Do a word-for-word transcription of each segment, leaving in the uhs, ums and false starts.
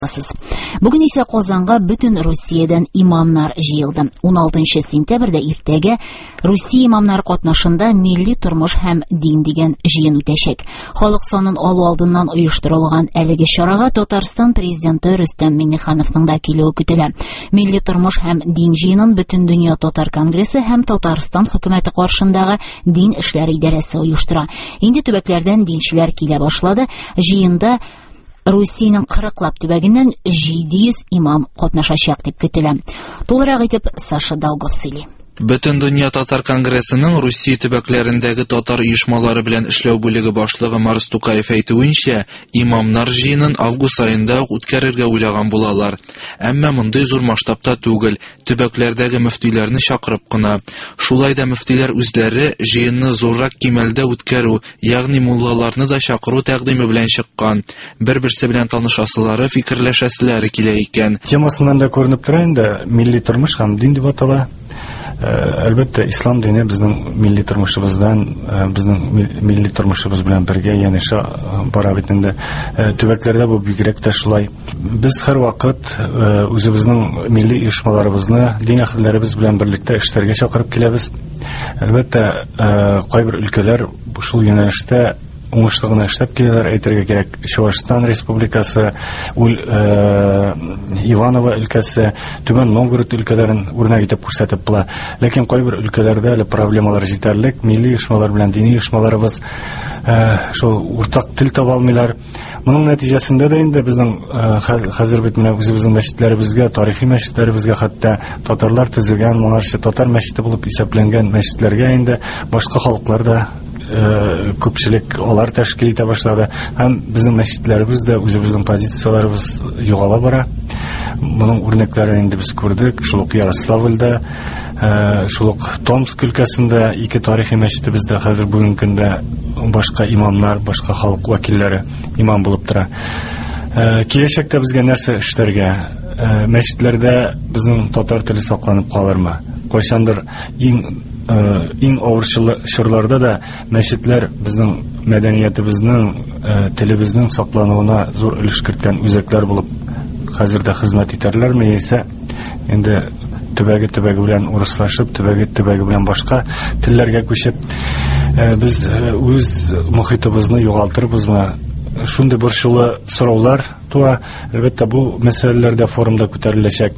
Бүген исә Казанга бөтен Русиядән имамнар җыелды. ун алтынчы сентябрьдә иртәгә Русия имамнар катнашында милли тормыш һәм дин дигән җыен үтәчәк. Халык санын алу алдыннан оештырылган әлеге чарага Татарстан президенты Рөстәм Миңнехановның да килүе көтелә. Милли тормыш һәм дин җыенын Бөтен дөнья татар конгрессы һәм Татарстан хөкүмәте каршындагы дин эшләре идарәсе оештыра. Инде төбәкләрдән динчеләр килә башлады. Җыенда Русиянең кырыклап төбәгеннән җиде йөз имам катнашачак дип көтелә. Тулырак итеп Саша Долгов сөйли. Бөтен дөнья татар конгрессының Русия төбәкләрендәге татар оешмалары белән эшләү бүлеге башлыгы Марс Тукаев әйтүенчә, имамнар җыенын август айында ук үткәрергә уйлаган булалар. Әмма мондый зур масштабта түгел, төбәкләрдәге мөфтиләрне чакырып кына. Шулай да мөфтиләр үзләре җыенны зуррак кимәлдә үткәрү, ягъни муллаларны да чакыру тәкъдиме белән чыккан. Бер-берсе белән танышасылары, фикерләшәселәре килә икән. Темасыннан да күренеп тора инде, милли тормыш һәм дин дип атала. Әлбәттә, ислам дине безнең милли тормышыбыздан, безнең милли тормышыбыз белән бергә янәшә бара бит инде. Төбәкләрдә бу бигрәк тә шулай. Без һәрвакыт үзебезнең милли оешмаларыбызны дин әһелләребез белән берлектә эшләргә чакырып киләбез. Әлбәттә, кайбер өлкәләр шул юнәлештә уңышлы гына эшләп киләләр, әйтергә кирәк. Чувашстан республикасы, Иваново өлкәсе, Түбән Новгород өлкәләрен үрнәк итеп күрсәтеп була. Ләкин кайбер өлкәләрдә әле проблемалар җитәрлек, милли оешмалар белән дини оешмаларыбыз шул уртак тел таба алмыйлар. Моның нәтиҗәсендә дә инде безнең хәзер бит менә үзебезнең мәчетләребезгә, тарихи мәчетләребезгә, хәтта татарлар төзегән, моңарчы татар мәчете булып исәпләнгән мәчетләргә инде башка халыклар да күпчелек алар тәшкил итә башлады. Һәм безнең мәчетләребез дә үзебезнең позицияләребез югала бара. Моның үрнәкләрен инде без күрдек. Шул ук Ярославльдә, шул ук Томск өлкәсендә ике тарихи мәчетебездә хәзер бүгенге көндә башка имамнар, башка халык вәкилләре имам булып тора. Киләчәктә безгә нәрсә эшләргә? Мәчетләрдә безнең татар теле сакланып калырмы? Кайчандыр иң иң авыр чорларда да мәчетләр безнең мәдәниятебезнең, телебезнең саклануына зур өлеш керткән үзәкләр булып хәзер дә хезмәт итәрләрме, яисә инде төбәге-төбәге белән урыслашып, төбәге-төбәге белән башка телләргә күчеп, без үз мөхитебезне югалтырбызмы? Шундый борчулы сораулар туа. Әлбәттә, бу мәсьәләләрдә форумда күтәреләчәк.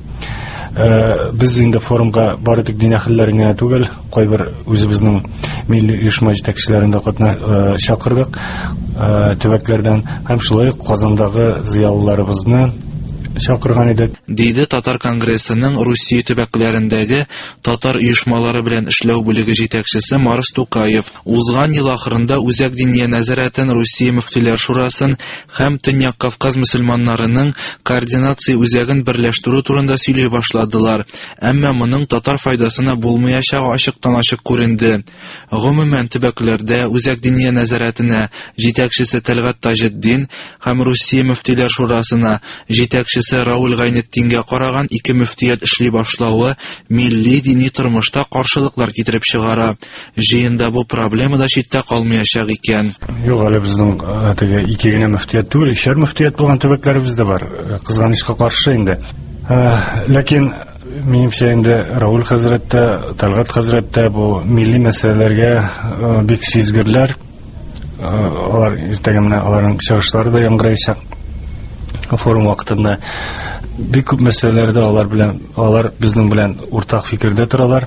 Без инде форумга бары тик дин әһелләрен генә түгел, кайбер үзебезнең милли оешма җитәкчеләрен дә катна чакырдык төбәкләрдән, һәм шулай Казандагы зыялыларыбызны чакырган идек. Диде Татар конгрессының Русия төбәкләрендәге татар оешмалары белән эшләү бүлеге җитәкчесе Марс Тукаев. Узган ел ахырында Үзәк диния нәзарәтен, Русия мөфтиләр шурасын һәм Төньяк Кавказ мөселманнарының координация үзәген берләштерү турында сөйли башладылар. Әмма моның татар файдасына булмаячагы ачыктан-ачык күренде. Гомумән төбәкләрдә Үзәк диния нәзарәтенә җитәкчесе Тәлгат Таҗетдин һәм Русия мөфтиләр шурасына җитәкчесе Раул Гайнетдингә караган ике мөфтият эшли башлавы милли дини тормышта каршылыклар китереп чыгара. Җыенда бу проблема да читтә калмаячак икән. Юк, әле безнең теге ике генә мөфтият түгел, өчәр мөфтият булган төбәкләребез дә бар. Кызганычка каршы инде. Ләкин минемчә инде Раул хәзрәттә, Тәлгат хәзрәттә бу милли мәсьәләләргә бик сизгерләр. Алар иртәгә менә аларның чыгышлары да яңгыраячак. Форум вакытында бик күп мәсьәләләрдә алар белән, алар безнең белән уртак фикердә торалар.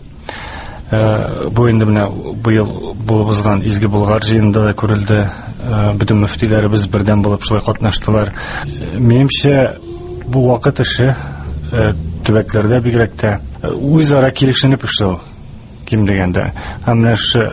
Бу инде менә быел булган Изге Болгар җыенында да күрелде. Бөтен мөфтиләребез бердәм булып шулай катнаштылар. Минемчә, бу вакыт эше төбәкләрдә бигрәк тә үзара килешенеп эшләү ким дигәндә. Һәм менә шу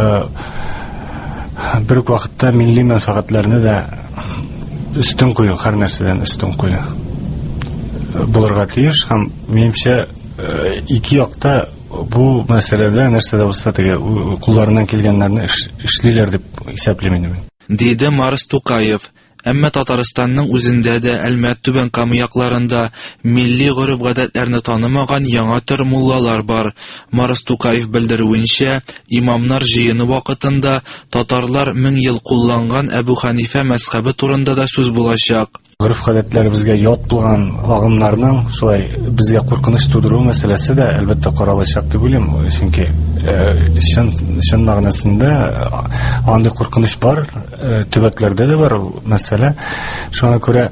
бер үк вакытта милли мәнфәгатьләрне дә үстен кую, һәр нәрсәдән өстен кую булырга тиеш. Һәм минемчә, ике якта бу мәсьәләдә нәрсәдә булса теге кулларыннан килгәннәрне эшлиләр дип исәплим инде. Диде Марс Тукаев. Әмма Татарстанның үзендә дә Әлмәт, Түбән Кама якларында милли гореф-гадәтләрне танымаган яңа төр муллалар бар. Марс Тукаев белдерүенчә, имамнар җыены вакытында татарлар мең ел кулланган Әбу Ханифа мәзһәбе турында да сүз булачак. Гырыф-гадәтләребезгә ят булган агымнарның шулай безгә куркыныч тудыру мәсьәләсе дә әлбәттә каралачак дип уйлыйм. Чөнки чын чын мәгънәсендә андый куркыныч бар, төбәкләрдә дә бар ул мәсьәлә. Шуңа күрә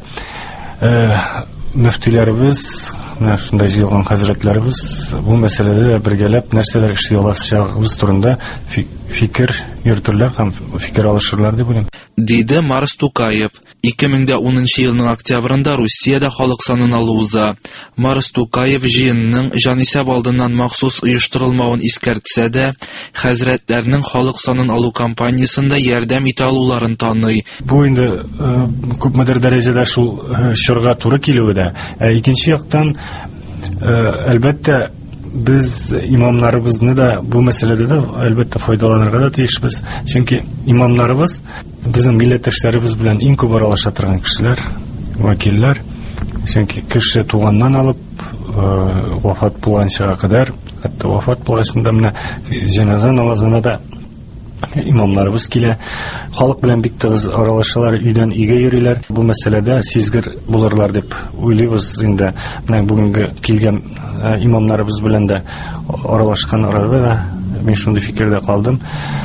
мөфтиләребез, менә шундай җыелган хәзрәтләребез бу мәсьәләдә дә бергәләп нәрсәләр эшли алачагыбыз турында фикер йөртерләр һәм фикер алышырлар дип уйлыйм. Диде Марс Тукаев. ике мең унынчы елның октябрында Русиядә халык санын алу уза. Марс Тукаев җыенның җанисәп алдыннан махсус оештырылмавын искәртсә дә, хәзрәтләрнең халык санын алу кампаниясында ярдәм итә алуларын таный. Бу инде күпмедер дәрәҗәдә шул чорга туры килүе дә. Икенче яктан, әлбәттә, без имамнарыбызны да бу мәсьәләдә дә әлбәттә файдаланырга да тиешбез. Чөнки имамнарыбыз безнең милләттәшләребез белән иң күп аралаша торган кешеләр, вәкилләр. Чөнки кеше туганнан алып вафат булганчага кадәр, хәтта вафат булгачында менә җеназа намазына да имамнарыбыз килә. Халык белән бик тыгыз аралашалар, өйдән өйгә йөриләр. Бу мәсьәләдә сизгер булырлар дип уйлыйбыз инде. Менә бүгенге килгән имамнарыбыз белән дә аралашкан арада да мин шундый фикердә калдым.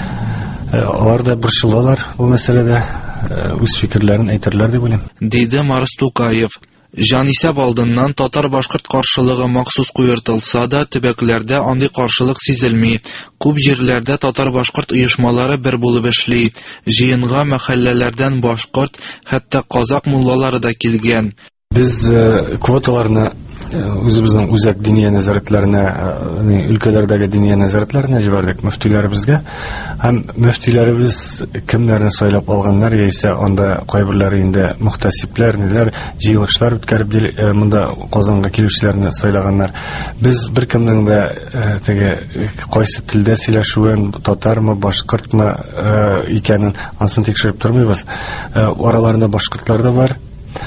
Алар да борчылалар бу мәсьәләдә, үз фикерләрен әйтерләр дип уйлыйм. Диде Марс Тукаев. Җанисәп алдыннан татар-башкорт каршылыгы махсус куертылса да, төбәкләрдә андый каршылык сизелми. Күп җирләрдә татар-башкорт оешмалары бер булып эшли. Җыенга мәхәлләләрдән башкорт, хәтта казак муллалары да килгән. Без квоталарны үзебезнең үзәк диния нәзарәтләренә, өлкәләрдәге диния нәзарәтләренә җибәрдек мөфтиләребезгә. Һәм мөфтиләребез кемнәрне сайлап алганнар, яисә анда кайберләре инде мөхтәсипләр, ниләр, җыелышлар үткәреп монда Казанга килүчеләрне сайлаганнар. Без беркемнең дә теге кайсы телдә сөйләшүен, татармы, башкортмы икәнен ансын тикшереп тормыйбыз. Араларында башкортлар да бар.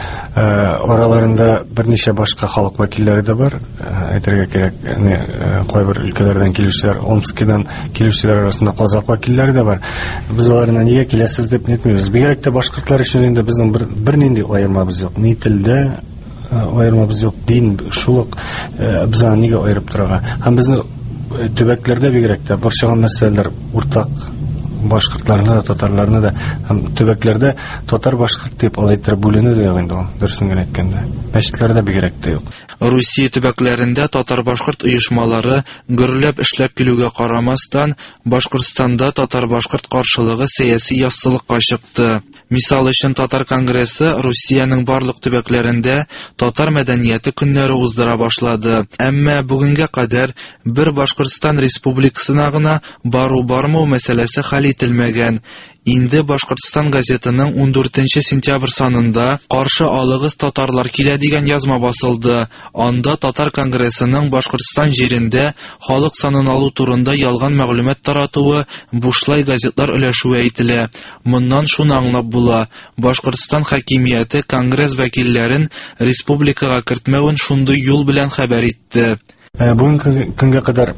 Араларында берничә башка халык вәкилләре дә бар. Әйтергә кирәк, кайбер өлкәләрдән килүчеләр, Омскидан килүчеләр арасында казак вәкилләре дә бар. Без аларны нигә киләсез дип әйтмибез. Бигрәк тә башкортлар өчен инде безнең бер бернинди аермабыз юк. Ни телдә аермабыз юк, дин шул ук без аны нигә аерып торырга. Һәм безнең төбәкләрдә бигрәк тә борчыган мәсьәләләр уртак. Башкортларны да, татарларны да, һәм төбәкләрдә татар-башкорт дип алайтыр бүленү дә инде ул, дөресен генә әйткәндә. Мәчетләрдә бигрәк тә юк. Русия төбәкләрендә татар-башкорт оешмалары гөрләп эшләп килүгә карамастан, Башкортстанда татар-башкорт каршылыгы сәяси яссылыкка чыкты. Мисал өчен, Татар конгрессы Русиянең барлык төбәкләрендә татар мәдәнияте көннәре уздыра башлады. Әмма бүгенгә кадәр бер Башкортстан республикасына гына бару-бармау мәсьәләсе хәл ителмәгән. Инде Башкортстан газетының ундүртенче сентябрь санында «Каршы алыгыз татарлар килә» дигән язма басылды. Анда Татар конгрессының Башкортстан җирендә халык санын алу турында ялган мәгълүмат таратуы, бушлай газетлар өләшүе әйтелә. Моннан шуны аңлап була. Башкортстан хакимияте конгресс вәкилләрен республикага кертмәвен шундый юл белән хәбәр итте. Бүгенге көнгә кадәр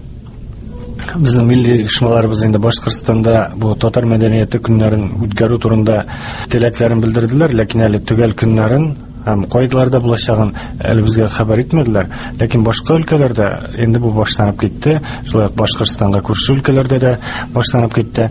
безнең милли оешмаларыбыз инде Башкортстанда бу татар мәдәнияте көннәрен үткәрү турында теләкләрен белдерделәр, ләкин әле төгәл көннәрен һәм кайдаларда булачагын әле безгә хәбәр итмәделәр. Ләкин башка өлкәләрдә инде бу башланып китте. Шулай ук Башкортстанга күрше өлкәләрдә дә башланып китте.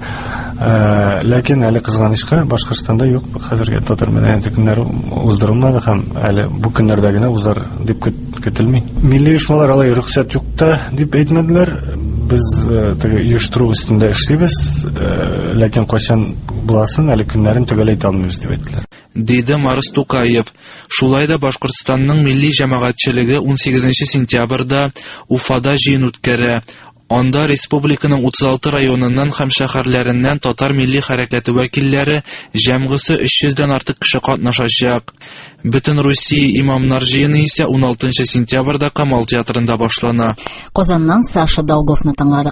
Ләкин әле кызганычка Башкортстанда юк, хәзергә татар мәдәнияте көннәре уздырылмады һәм әле бу көннәрдә генә узар дип көтелми. Милли оешмалар алай рөхсәт юк та дип әйтмәделәр. Без теге оештыру өстендә эшлибез, ләкин кайчан буласын әле көннәрен төгәл әйтә алмыйбыз дип әйттеләр. Диде Марс Тукаев. Шулай да Башкортстанның милли җәмәгатьчелеге унсигезенче сентябрьдә Уфада җыен үткәрә. Анда республиканың утыз алты районыннан һәм шәһәрләреннән татар милли хәрәкәте вәкилләре җәмгысе өч йөздән артык кеше катнашачак. Бөтен Русия имамнар җыены исә уналтынчы сентябрьдә Камал театрында башлана. Казаннан Саша Долговны тыңладык.